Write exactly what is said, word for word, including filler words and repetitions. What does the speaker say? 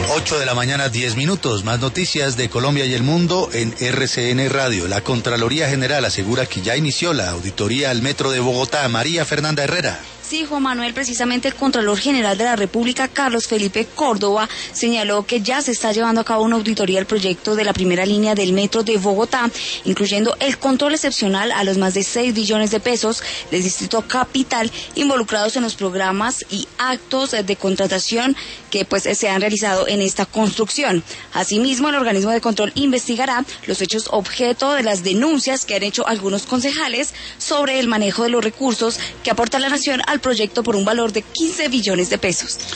ocho de la mañana, diez minutos. Más noticias de Colombia y el mundo en R C N Radio. La Contraloría General asegura que ya inició la auditoría al Metro de Bogotá. María Fernanda Herrera. Sí, Juan Manuel, precisamente el Contralor General de la República, Carlos Felipe Córdoba, señaló que ya se está llevando a cabo una auditoría al proyecto de la primera línea del Metro de Bogotá, incluyendo el control excepcional a los más de seis billones de pesos del Distrito Capital involucrados en los programas y actos de contratación que pues se han realizado en esta construcción. Asimismo, el organismo de control investigará los hechos objeto de las denuncias que han hecho algunos concejales sobre el manejo de los recursos que aporta la Nación al proyecto por un valor de quince billones de pesos.